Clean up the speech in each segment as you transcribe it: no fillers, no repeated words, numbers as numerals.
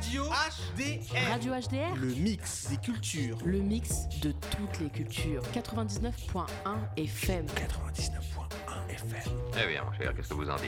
Radio HDR. Radio HDR. Le mix des cultures. Le mix de toutes les cultures. 99.1 FM. 99.1 FM. Eh bien, cher, qu'est-ce que vous en dites?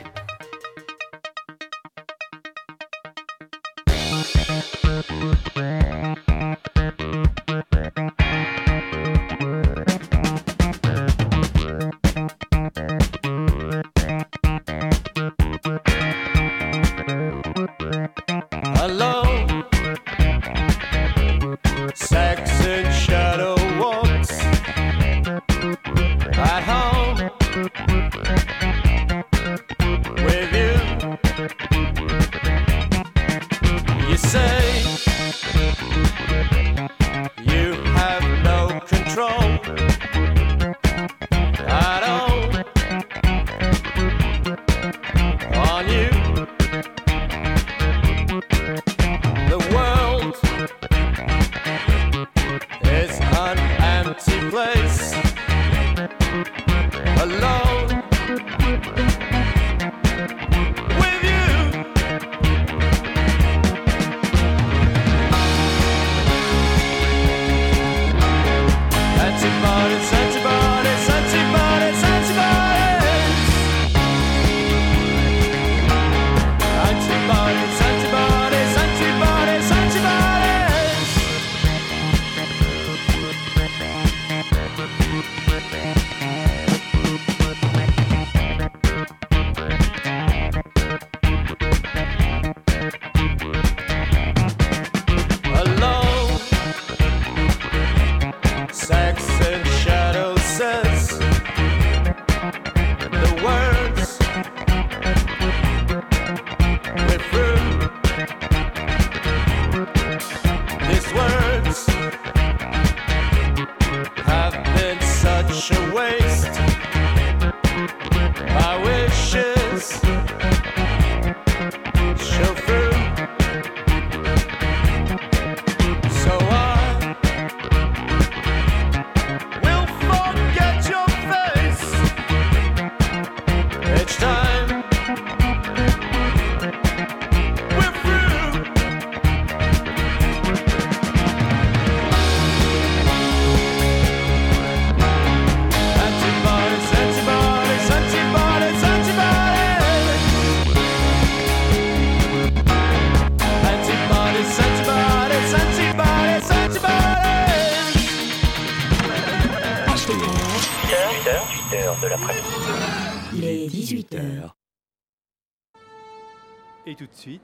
Et tout de suite,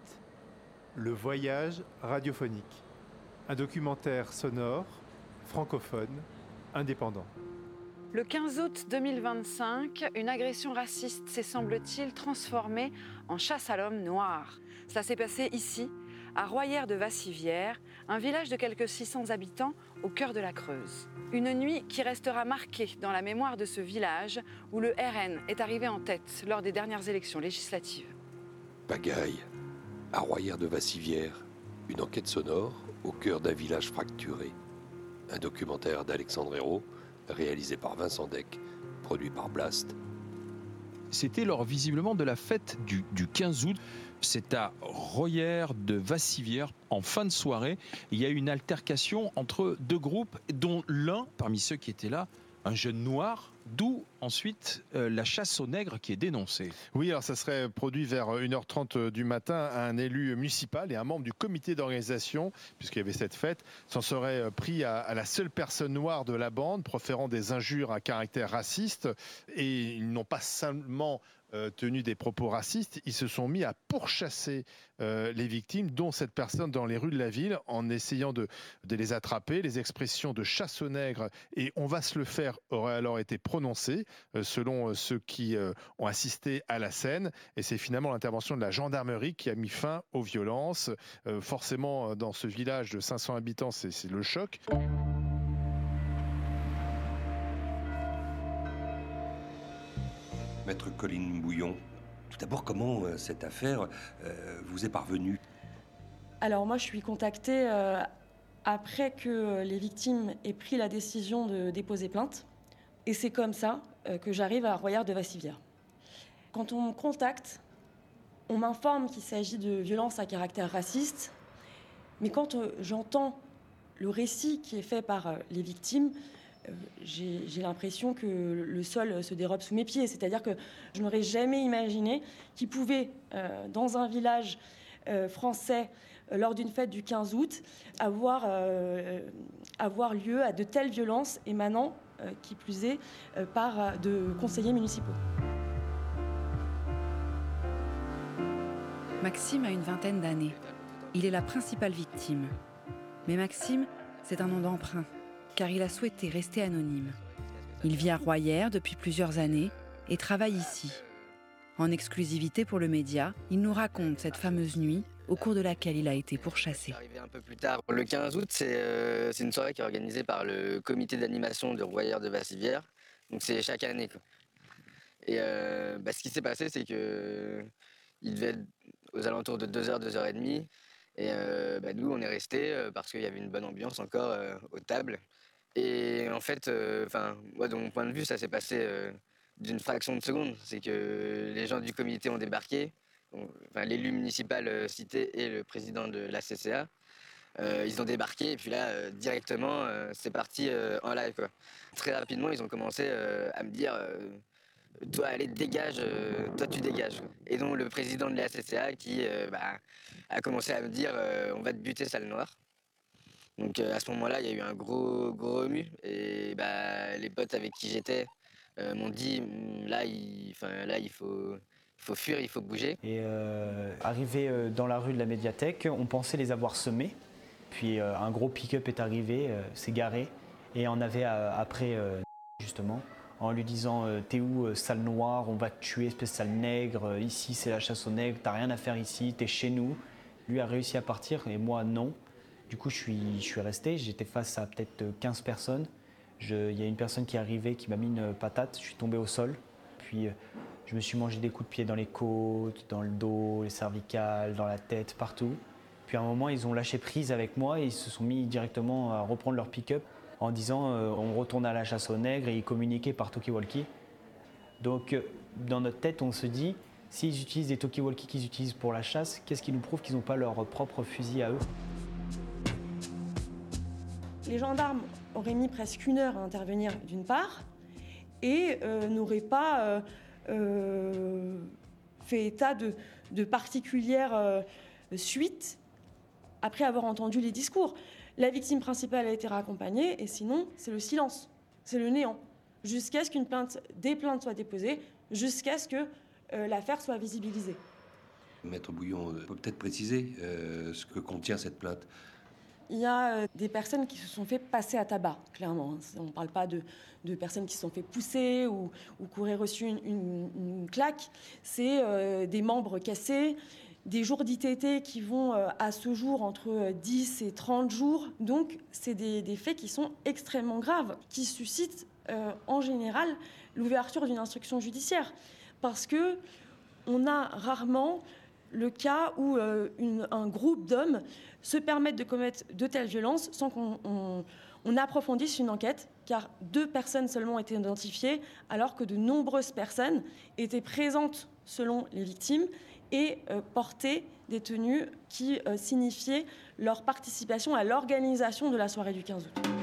le voyage radiophonique. Un documentaire sonore, francophone, indépendant. Le 15 août 2025, une agression raciste s'est, semble-t-il, transformée en chasse à l'homme noir. Ça s'est passé ici, à Royères-de-Vassivière, un village de quelques 600 habitants au cœur de la Creuse. Une nuit qui restera marquée dans la mémoire de ce village où le RN est arrivé en tête lors des dernières élections législatives. Pagaille, à Royères-de-Vassivière, une enquête sonore au cœur d'un village fracturé. Un documentaire d'Alexandre Hérault, réalisé par Vincent Deck, produit par Blast. C'était lors visiblement de la fête du 15 août. C'est à Royères-de-Vassivière, en fin de soirée. Il y a eu une altercation entre deux groupes, dont l'un, parmi ceux qui étaient là, un jeune noir, d'où ensuite la chasse aux nègres qui est dénoncée. Oui, alors ça serait produit vers 1h30 du matin. Un élu municipal et un membre du comité d'organisation, puisqu'il y avait cette fête, s'en serait pris à la seule personne noire de la bande, proférant des injures à caractère raciste. Et ils n'ont pas seulement tenu des propos racistes, ils se sont mis à pourchasser les victimes, dont cette personne, dans les rues de la ville, en essayant de les attraper. Les expressions de chasse aux nègres et on va se le faire auraient alors été prononcées, selon ceux qui ont assisté à la scène. Et c'est finalement l'intervention de la gendarmerie qui a mis fin aux violences. Forcément, dans ce village de 500 habitants, c'est le choc. Maître Colline Bouillon, tout d'abord, comment cette affaire vous est parvenue? Alors moi, je suis contactée après que les victimes aient pris la décision de déposer plainte. Et c'est comme ça que j'arrive à Royères-de-Vassivière. Quand on me contacte, on m'informe qu'il s'agit de violences à caractère raciste Mais quand j'entends le récit qui est fait par les victimes, j'ai l'impression que le sol se dérobe sous mes pieds. C'est-à-dire que je n'aurais jamais imaginé qu'il pouvait, dans un village français, lors d'une fête du 15 août, avoir lieu à de telles violences émanant, qui plus est, par de conseillers municipaux. Maxime a une vingtaine d'années. Il est la principale victime. Mais Maxime, c'est un nom d'emprunt, car il a souhaité rester anonyme. Il vit à Royères depuis plusieurs années et travaille ici. En exclusivité pour le média, il nous raconte cette fameuse nuit au cours de laquelle il a été pourchassé. C'est arrivé un peu plus tard. Le 15 août, c'est une soirée qui est organisée par le comité d'animation de Royères de Vassivière. Donc c'est chaque année, quoi. Et ce qui s'est passé, c'est que il devait être aux alentours de 2h, 2h30. Et nous, on est restés parce qu'il y avait une bonne ambiance encore aux tables. Et en fait, moi, de mon point de vue, ça s'est passé d'une fraction de seconde. C'est que les gens du comité ont débarqué, l'élu municipal cité et le président de la CCA. Ils ont débarqué et puis là, directement, c'est parti en live, quoi. Très rapidement, ils ont commencé à me dire toi, allez, dégage, toi, tu dégages. Et donc, le président de la CCA qui a commencé à me dire on va te buter, sale noire. Donc, à ce moment-là, il y a eu un gros remue. Et les potes avec qui j'étais m'ont dit là, il faut fuir, il faut bouger. Et arrivé dans la rue de la médiathèque, on pensait les avoir semés. Puis un gros pick-up est arrivé, s'est garé. Et on avait après, justement, en lui disant t'es où, sale noir, on va te tuer, espèce de sale nègre, ici c'est la chasse aux nègres, t'as rien à faire ici, t'es chez nous. Lui a réussi à partir et moi non. Du coup je suis resté, j'étais face à peut-être 15 personnes. Il y a une personne qui est arrivée qui m'a mis une patate, je suis tombé au sol. Puis je me suis mangé des coups de pied dans les côtes, dans le dos, les cervicales, dans la tête, partout. Puis à un moment ils ont lâché prise avec moi et ils se sont mis directement à reprendre leur pick-up en disant on retourne à la chasse aux nègres et ils communiquaient par talkie-walkie. Donc dans notre tête on se dit s'ils utilisent des talkie-walkie qu'ils utilisent pour la chasse, qu'est-ce qui nous prouve qu'ils n'ont pas leur propre fusil à eux? Les gendarmes auraient mis presque 1 heure à intervenir d'une part et n'auraient pas fait état de particulières suites après avoir entendu les discours. La victime principale a été raccompagnée et sinon, c'est le silence, c'est le néant, jusqu'à ce des plaintes soient déposées, jusqu'à ce que l'affaire soit visibilisée. Maître Bouillon peut peut-être préciser ce que contient cette plainte. Il y a des personnes qui se sont fait passer à tabac, clairement. On ne parle pas de personnes qui se sont fait pousser ou qui auraient reçu une claque. C'est des membres cassés, des jours d'ITT qui vont à ce jour entre 10 et 30 jours. Donc, c'est des faits qui sont extrêmement graves, qui suscitent en général l'ouverture d'une instruction judiciaire. Parce qu'on a rarement le cas où un groupe d'hommes se permettent de commettre de telles violences sans qu'on approfondisse une enquête, car 2 personnes seulement ont été identifiées, alors que de nombreuses personnes étaient présentes selon les victimes et portaient des tenues qui signifiaient leur participation à l'organisation de la soirée du 15 août.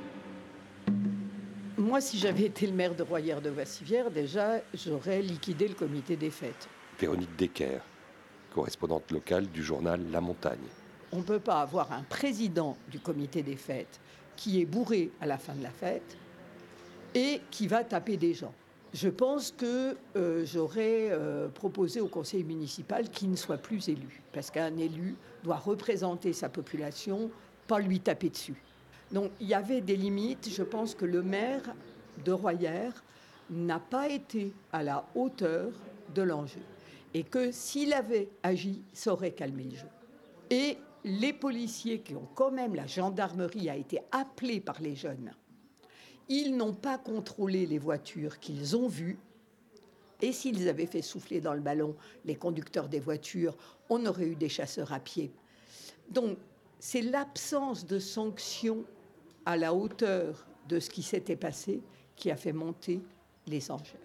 Moi, si j'avais été le maire de Royères de Vassivière, déjà, j'aurais liquidé le comité des fêtes. Véronique Decker, correspondante locale du journal La Montagne. On ne peut pas avoir un président du comité des fêtes qui est bourré à la fin de la fête et qui va taper des gens. Je pense que j'aurais proposé au conseil municipal qu'il ne soit plus élu, parce qu'un élu doit représenter sa population, pas lui taper dessus. Donc il y avait des limites. Je pense que le maire de Royères n'a pas été à la hauteur de l'enjeu et que s'il avait agi, ça aurait calmé le jeu. Et les policiers qui ont quand même, la gendarmerie a été appelée par les jeunes, ils n'ont pas contrôlé les voitures qu'ils ont vues. Et s'ils avaient fait souffler dans le ballon les conducteurs des voitures, on aurait eu des chasseurs à pied. Donc, c'est l'absence de sanctions à la hauteur de ce qui s'était passé qui a fait monter les enchères.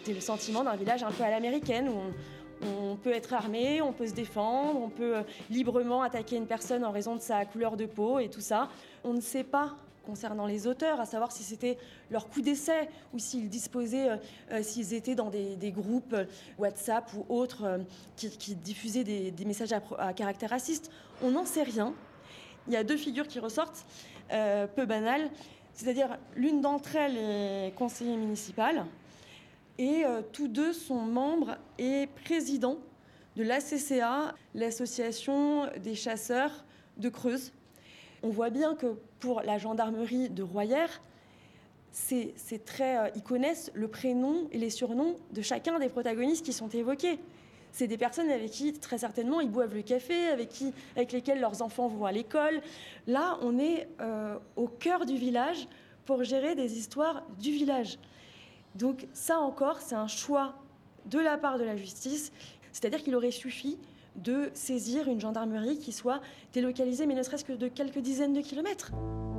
C'était le sentiment d'un village un peu à l'américaine, où on peut être armé, on peut se défendre, on peut librement attaquer une personne en raison de sa couleur de peau et tout ça. On ne sait pas, concernant les auteurs, à savoir si c'était leur coup d'essai ou s'ils disposaient, s'ils étaient dans des groupes WhatsApp ou autres qui diffusaient des messages à caractère raciste. On n'en sait rien. Il y a 2 figures qui ressortent, peu banales, c'est-à-dire l'une d'entre elles est conseillère municipale et tous 2 sont membres et présidents de l'ACCA, l'association des chasseurs de Creuse. On voit bien que pour la gendarmerie de Royères, c'est très, ils connaissent le prénom et les surnoms de chacun des protagonistes qui sont évoqués. C'est des personnes avec qui, très certainement, ils boivent le café, avec lesquelles leurs enfants vont à l'école. Là, on est au cœur du village pour gérer des histoires du village. Donc ça encore, c'est un choix de la part de la justice. C'est-à-dire qu'il aurait suffi de saisir une gendarmerie qui soit délocalisée, mais ne serait-ce que de quelques dizaines de kilomètres.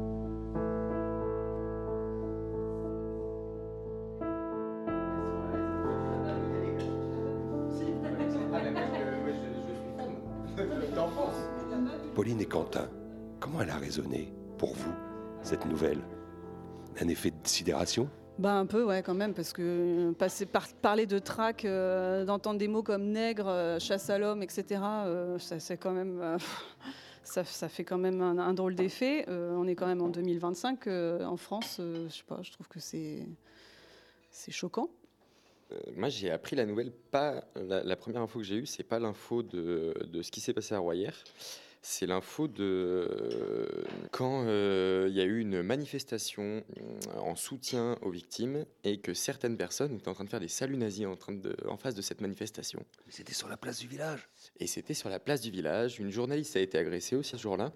Pauline et Quentin, comment elle a résonné, pour vous, cette nouvelle? Un effet de sidération? Un peu, ouais, quand même, parce que parler de traque, d'entendre des mots comme nègre, chasse à l'homme, etc., ça fait quand même un drôle d'effet. On est quand même en 2025, en France, je sais pas, je trouve que c'est choquant. Moi, j'ai appris la nouvelle, pas la première info que j'ai eue, c'est pas l'info de ce qui s'est passé à Royères. C'est l'info de quand il y a eu une manifestation en soutien aux victimes et que certaines personnes étaient en train de faire des saluts nazis en face de cette manifestation. C'était sur la place du village. Et c'était sur la place du village. Une journaliste a été agressée aussi ce jour-là.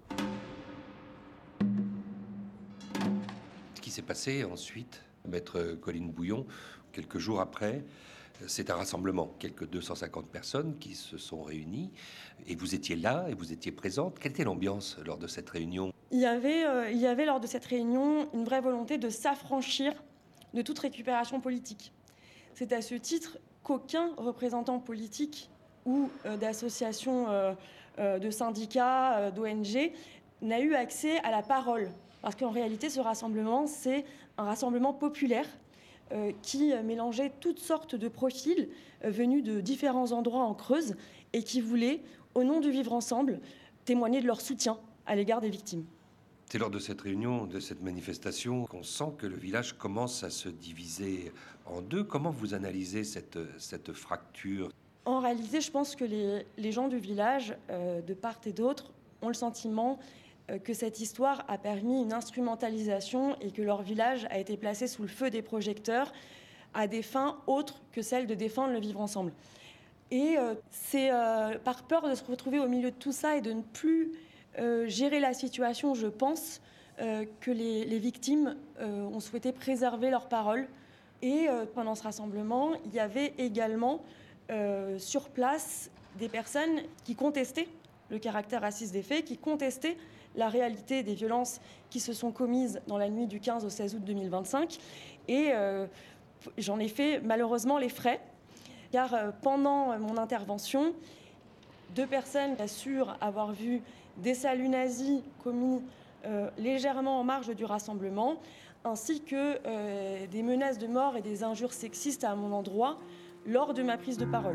Ce qui s'est passé ensuite, maître Colline Bouillon, quelques jours après, c'est un rassemblement, quelques 250 personnes qui se sont réunies. Et vous étiez là, et vous étiez présente. Quelle était l'ambiance lors de cette réunion? Il y avait lors de cette réunion une vraie volonté de s'affranchir de toute récupération politique. C'est à ce titre qu'aucun représentant politique ou d'association de syndicats, d'ONG, n'a eu accès à la parole. Parce qu'en réalité, ce rassemblement, c'est un rassemblement populaire qui mélangeait toutes sortes de profils venus de différents endroits en Creuse et qui voulaient, au nom du vivre ensemble, témoigner de leur soutien à l'égard des victimes. C'est lors de cette réunion, de cette manifestation, qu'on sent que le village commence à se diviser en 2. Comment vous analysez cette fracture? En réalité, je pense que les gens du village, de part et d'autre, ont le sentiment que cette histoire a permis une instrumentalisation et que leur village a été placé sous le feu des projecteurs à des fins autres que celles de défendre le vivre ensemble. Et c'est par peur de se retrouver au milieu de tout ça et de ne plus gérer la situation, je pense, que les victimes ont souhaité préserver leurs paroles. Et pendant ce rassemblement, il y avait également sur place des personnes qui contestaient le caractère raciste des faits, qui contestaient la réalité des violences qui se sont commises dans la nuit du 15 au 16 août 2025. Et j'en ai fait malheureusement les frais, car pendant mon intervention, 2 personnes assurent avoir vu des saluts nazis commis légèrement en marge du rassemblement, ainsi que des menaces de mort et des injures sexistes à mon endroit lors de ma prise de parole.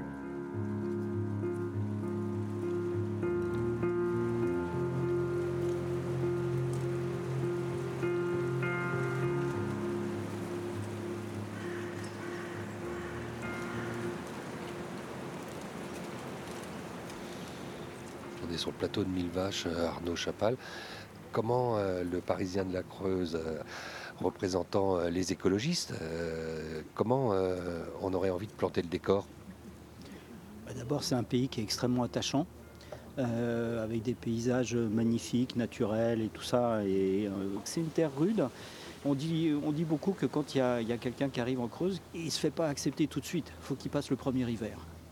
On est sur le plateau de Mille Vaches, Arnaud Chapal. Comment le Parisien de la Creuse, représentant les écologistes, comment on aurait envie de planter le décor? D'abord, c'est un pays qui est extrêmement attachant, avec des paysages magnifiques, naturels et tout ça. Et c'est une terre rude. On dit beaucoup que quand il y a quelqu'un qui arrive en Creuse, il ne se fait pas accepter tout de suite. Il faut qu'il passe le premier hiver.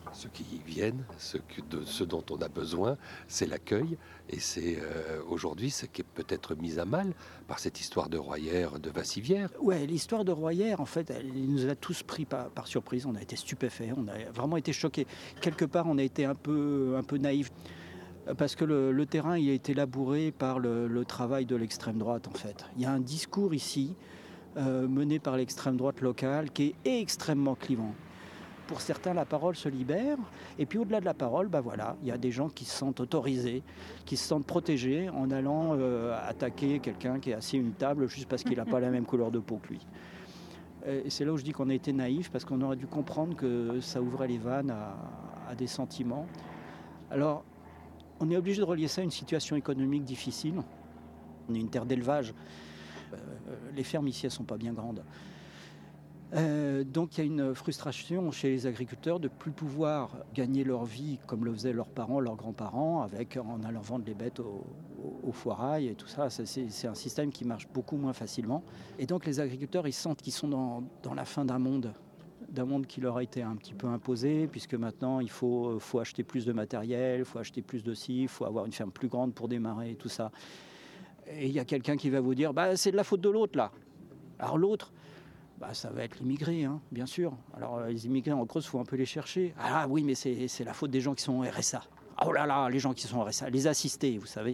Ceux qui viennent, ce dont on a besoin, c'est l'accueil. Et c'est aujourd'hui ce qui est peut-être mis à mal par cette histoire de Royère, de Vassivière. Ouais, l'histoire de Royère, en fait, elle nous a tous pris par surprise. On a été stupéfaits, on a vraiment été choqués. Quelque part, on a été un peu naïfs. Parce que le terrain, il a été labouré par le travail de l'extrême droite, en fait. Il y a un discours ici, mené par l'extrême droite locale, qui est extrêmement clivant. Pour certains, la parole se libère. Et puis au-delà de la parole, il y a des gens qui se sentent autorisés, qui se sentent protégés en allant attaquer quelqu'un qui est assis à une table juste parce qu'il n'a pas la même couleur de peau que lui. Et c'est là où je dis qu'on a été naïf, parce qu'on aurait dû comprendre que ça ouvrait les vannes à des sentiments. Alors, on est obligé de relier ça à une situation économique difficile. On est une terre d'élevage. Les fermes ici, elles ne sont pas bien grandes. Donc il y a une frustration chez les agriculteurs de ne plus pouvoir gagner leur vie comme le faisaient leurs parents, leurs grands-parents, en allant vendre les bêtes au foirail et tout ça. C'est un système qui marche beaucoup moins facilement. Et donc les agriculteurs, ils sentent qu'ils sont dans la fin d'un monde qui leur a été un petit peu imposé, puisque maintenant il faut acheter plus de matériel, il faut acheter plus de ci, il faut avoir une ferme plus grande pour démarrer et tout ça. Et il y a quelqu'un qui va vous dire c'est de la faute de l'autre là. Alors l'autre, ça va être l'immigré, hein, bien sûr. Alors les immigrés en Creuse, il faut un peu les chercher. Ah oui, mais c'est la faute des gens qui sont au RSA. Oh là là, les gens qui sont au RSA, les assistés, vous savez.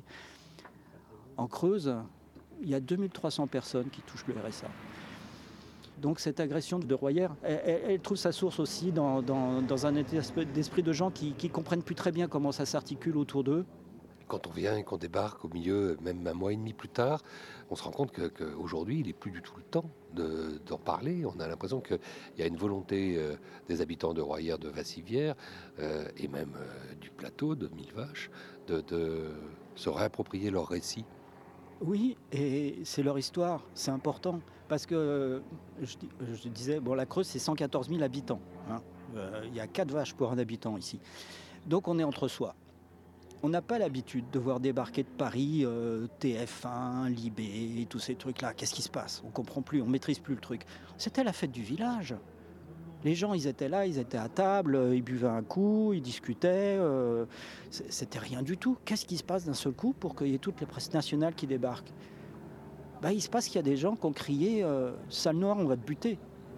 En Creuse, il y a 2300 personnes qui touchent le RSA. Donc cette agression de Royère, elle trouve sa source aussi dans un état d'esprit de gens qui ne comprennent plus très bien comment ça s'articule autour d'eux. Quand on vient et qu'on débarque au milieu, même un mois et demi plus tard, on se rend compte qu'aujourd'hui, il n'est plus du tout le temps d'en parler. On a l'impression qu'il y a une volonté des habitants de Royère, de Vassivière, et même du plateau de Millevaches, de se réapproprier leur récit. Oui, et c'est leur histoire, c'est important. Parce que, je disais, la Creuse, c'est 114 000 habitants. Hein. Il y a 4 vaches pour un habitant ici. Donc on est entre soi. On n'a pas l'habitude de voir débarquer de Paris TF1, Libé, et tous ces trucs-là. Qu'est-ce qui se passe? On ne comprend plus, on ne maîtrise plus le truc. C'était la fête du village. Les gens, ils étaient là, ils étaient à table, ils buvaient un coup, ils discutaient. C'était rien du tout. Qu'est-ce qui se passe d'un seul coup pour qu'il y ait toutes les presses nationales qui débarquent? Il se passe qu'il y a des gens qui ont crié « Sale noir, on va te buter ».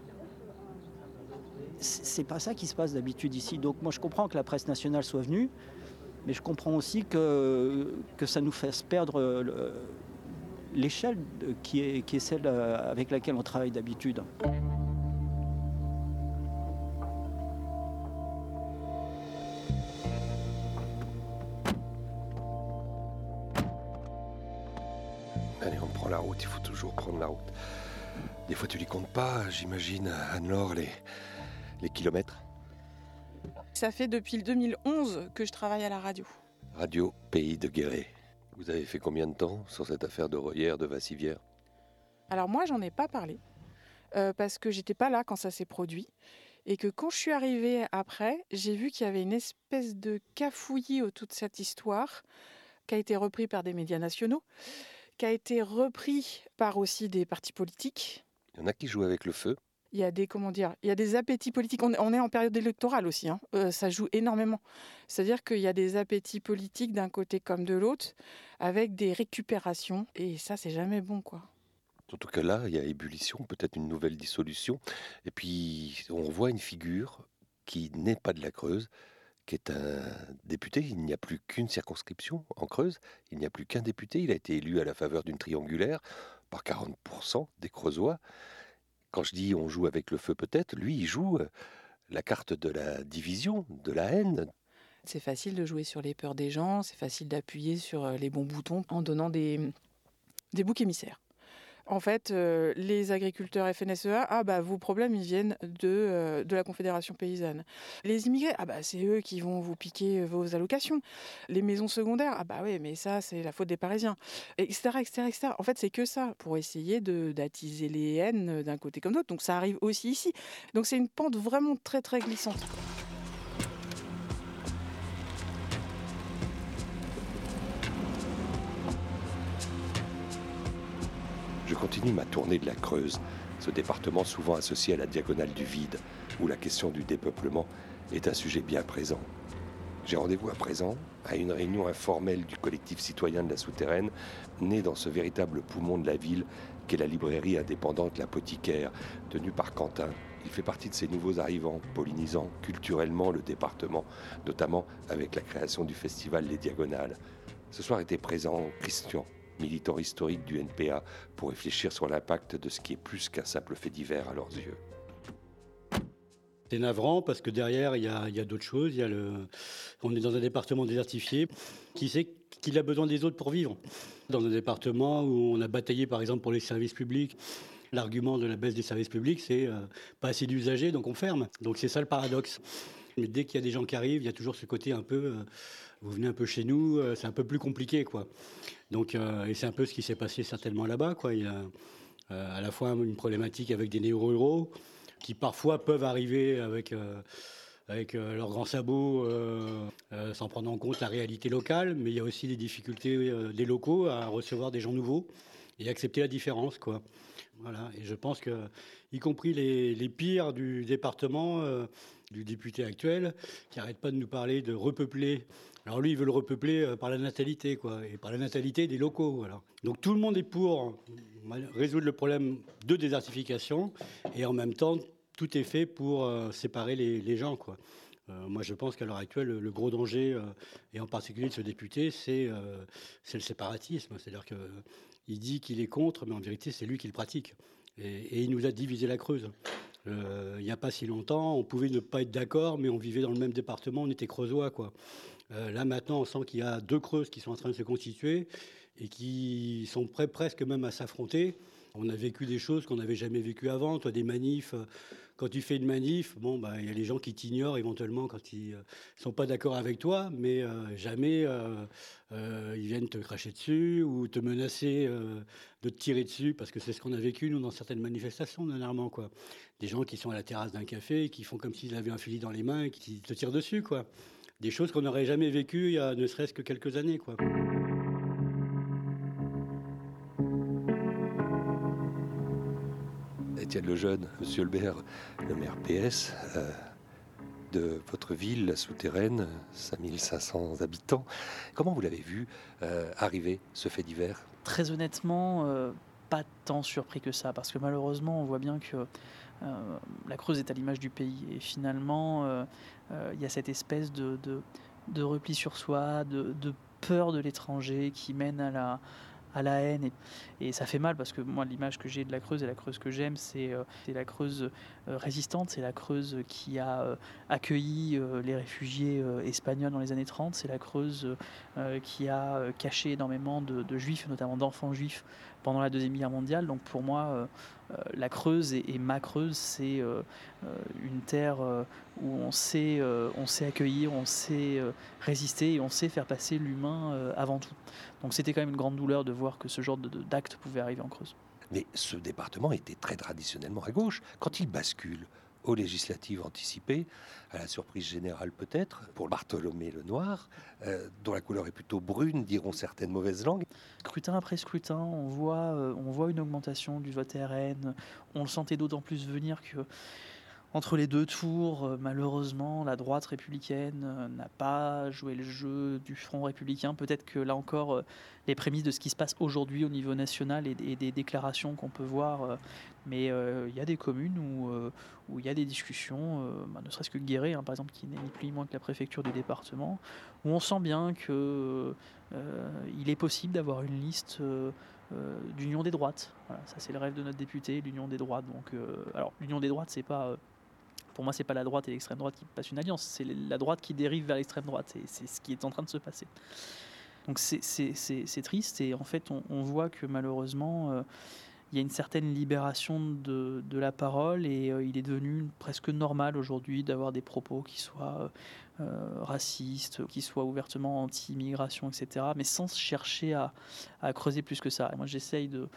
C'est pas ça qui se passe d'habitude ici. Donc moi, je comprends que la presse nationale soit venue, mais je comprends aussi que ça nous fasse perdre l'échelle qui est celle avec laquelle on travaille d'habitude. Allez, on prend la route, il faut toujours prendre la route. Des fois, tu les comptes pas, j'imagine, Anne-Laure, les kilomètres. Ça fait depuis le 2011 que je travaille à la radio. Radio Pays de Guéret. Vous avez fait combien de temps sur cette affaire de Royère, de Vassivière? Alors moi, j'en ai pas parlé, parce que j'étais pas là quand ça s'est produit. Et que quand je suis arrivée après, j'ai vu qu'il y avait une espèce de cafouillis autour de cette histoire, qui a été repris par des médias nationaux, qui a été repris par aussi des partis politiques. Il y en a qui jouent avec le feu. Il y a des appétits politiques. On est en période électorale aussi, hein. Ça joue énormément. C'est-à-dire qu'il y a des appétits politiques d'un côté comme de l'autre, avec des récupérations. Et ça, c'est jamais bon, quoi. Surtout que là, il y a ébullition, peut-être une nouvelle dissolution. Et puis, on voit une figure qui n'est pas de la Creuse, qui est un député. Il n'y a plus qu'une circonscription en Creuse. Il n'y a plus qu'un député. Il a été élu à la faveur d'une triangulaire par 40% des Creusois. Quand je dis on joue avec le feu peut-être, lui, il joue la carte de la division, de la haine. C'est facile de jouer sur les peurs des gens, c'est facile d'appuyer sur les bons boutons en donnant des boucs émissaires. En fait, les agriculteurs FNSEA, vos problèmes, ils viennent de la Confédération paysanne. Les immigrés, c'est eux qui vont vous piquer vos allocations. Les maisons secondaires, oui, mais ça, c'est la faute des Parisiens, etc., etc., etc. En fait, c'est que ça, pour essayer d'attiser les haines d'un côté comme d'autre. Donc ça arrive aussi ici. Donc c'est une pente vraiment très, très glissante. Je continue ma tournée de la Creuse, ce département souvent associé à la diagonale du vide, où la question du dépeuplement est un sujet bien présent. J'ai rendez-vous à présent à une réunion informelle du collectif citoyen de la Souterraine, né dans ce véritable poumon de la ville qu'est la librairie indépendante L'Apothicaire, tenue par Quentin. Il fait partie de ces nouveaux arrivants, pollinisant culturellement le département, notamment avec la création du festival Les Diagonales. Ce soir était présent Christian, militant historique du NPA, pour réfléchir sur l'impact de ce qui est plus qu'un simple fait divers à leurs yeux. C'est navrant parce que derrière, il y a d'autres choses. On est dans un département désertifié. Qui sait qu'il a besoin des autres pour vivre? Dans un département où on a bataillé, par exemple, pour les services publics, l'argument de la baisse des services publics, c'est pas assez d'usagers, donc on ferme. Donc c'est ça le paradoxe. Mais dès qu'il y a des gens qui arrivent, il y a toujours ce côté un peu... vous venez un peu chez nous, c'est un peu plus compliqué, quoi. Donc, et c'est un peu ce qui s'est passé certainement là-bas, quoi. Il y a à la fois une problématique avec des néo-ruraux, qui parfois peuvent arriver avec leurs grands sabots, sans prendre en compte la réalité locale, mais il y a aussi des difficultés des locaux à recevoir des gens nouveaux et accepter la différence, quoi. Voilà. Et je pense que, y compris les pires du département, du député actuel, qui n'arrête pas de nous parler de repeupler. Alors lui, il veut le repeupler par la natalité, quoi, et par la natalité des locaux. Voilà. Donc tout le monde est pour résoudre le problème de désertification, et en même temps, tout est fait pour séparer les gens, quoi. Moi, je pense qu'à l'heure actuelle, le gros danger, et en particulier de ce député, c'est le séparatisme. C'est-à-dire qu'il dit qu'il est contre, mais en vérité, c'est lui qui le pratique. Et il nous a divisé la Creuse. Il n'y a pas si longtemps, on pouvait ne pas être d'accord, mais on vivait dans le même département, on était creusois, quoi. Là, maintenant, on sent qu'il y a deux Creuses qui sont en train de se constituer et qui sont prêts presque même à s'affronter. On a vécu des choses qu'on n'avait jamais vécues avant. Toi, des manifs, quand tu fais une manif, bon, bah, y a les gens qui t'ignorent éventuellement quand ils sont pas d'accord avec toi, mais jamais ils viennent te cracher dessus ou te menacer de te tirer dessus, parce que c'est ce qu'on a vécu, nous, dans certaines manifestations, dernièrement, quoi. Des gens qui sont à la terrasse d'un café et qui font comme s'ils avaient un fusil dans les mains et qui te tirent dessus, quoi. Des choses qu'on n'aurait jamais vécues il y a ne serait-ce que quelques années, quoi. Étienne Lejeune, Monsieur Lebert, le maire PS de votre ville, la Souterraine, 5500 habitants. Comment vous l'avez vu arriver, ce fait divers? Très honnêtement, pas tant surpris que ça, parce que malheureusement, on voit bien que la Creuse est à l'image du pays. Et finalement, il y a cette espèce de repli sur soi, de peur de l'étranger qui mène à la haine, et ça fait mal, parce que moi, l'image que j'ai de la Creuse et la Creuse que j'aime, c'est la Creuse résistante, c'est la Creuse qui a accueilli les réfugiés espagnols dans les années 30, c'est la Creuse qui a caché énormément de juifs, notamment d'enfants juifs, pendant la Deuxième Guerre mondiale. Donc pour moi, la Creuse et ma Creuse, c'est une terre où on sait accueillir, on sait résister et on sait faire passer l'humain avant tout. Donc c'était quand même une grande douleur de voir que ce genre d'acte pouvait arriver en Creuse. Mais ce département était très traditionnellement à gauche. Quand il bascule aux législatives anticipées, à la surprise générale peut-être, pour Bartholomé Lenoir, dont la couleur est plutôt brune, diront certaines mauvaises langues. Scrutin après scrutin, on voit une augmentation du vote RN. On le sentait d'autant plus venir que entre les deux tours, malheureusement, la droite républicaine n'a pas joué le jeu du Front républicain. Peut-être que là encore, les prémices de ce qui se passe aujourd'hui au niveau national et des déclarations qu'on peut voir, mais il y a des communes où il y a des discussions, ne serait-ce que Guéret, par exemple, qui n'est ni plus ni moins que la préfecture du département, où on sent bien qu'il est possible d'avoir une liste d'union des droites. Voilà, ça, c'est le rêve de notre député, l'union des droites. Donc, alors, l'union des droites, c'est pas... Pour moi, c'est pas la droite et l'extrême droite qui passent une alliance, c'est la droite qui dérive vers l'extrême droite. C'est ce qui est en train de se passer. Donc c'est triste, et en fait, on voit que malheureusement, il y a une certaine libération de la parole, et il est devenu presque normal aujourd'hui d'avoir des propos qui soient racistes, qui soient ouvertement anti-immigration, etc., mais sans chercher à creuser plus que ça. Et moi, j'essaye de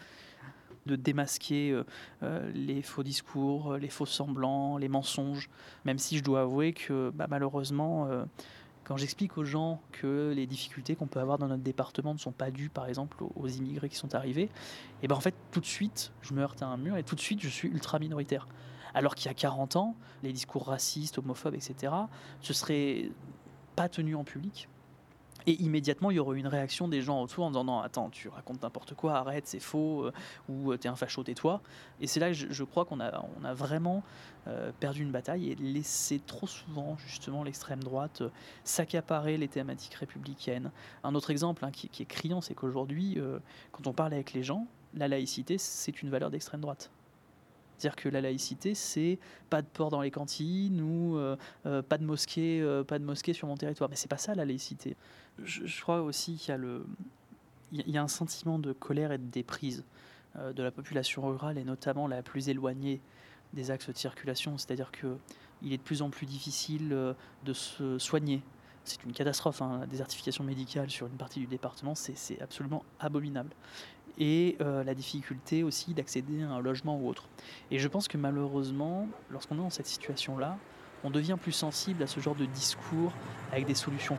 démasquer les faux discours, les faux semblants, les mensonges, même si je dois avouer que malheureusement, quand j'explique aux gens que les difficultés qu'on peut avoir dans notre département ne sont pas dues, par exemple, aux immigrés qui sont arrivés, et en fait, tout de suite, je me heurte à un mur, et tout de suite, je suis ultra minoritaire. Alors qu'il y a 40 ans, les discours racistes, homophobes, etc., ce serait pas tenu en public. Et immédiatement, il y aurait une réaction des gens autour en disant non, attends, tu racontes n'importe quoi, arrête, c'est faux, ou t'es un facho, tais-toi. Et c'est là que je crois qu'on a vraiment perdu une bataille et laissé trop souvent justement l'extrême droite s'accaparer les thématiques républicaines. Un autre exemple qui est criant, c'est qu'aujourd'hui, quand on parle avec les gens, la laïcité, c'est une valeur d'extrême droite. C'est-à-dire que la laïcité, c'est pas de porc dans les cantines ou pas de mosquée sur mon territoire. Mais c'est pas ça la laïcité. Je crois aussi qu'il y a un sentiment de colère et de déprise de la population rurale et notamment la plus éloignée des axes de circulation. C'est-à-dire qu'il est de plus en plus difficile de se soigner. C'est une catastrophe, la désertification médicale sur une partie du département, c'est absolument abominable. Et la difficulté aussi d'accéder à un logement ou autre. Et je pense que malheureusement, lorsqu'on est dans cette situation-là, on devient plus sensible à ce genre de discours avec des solutions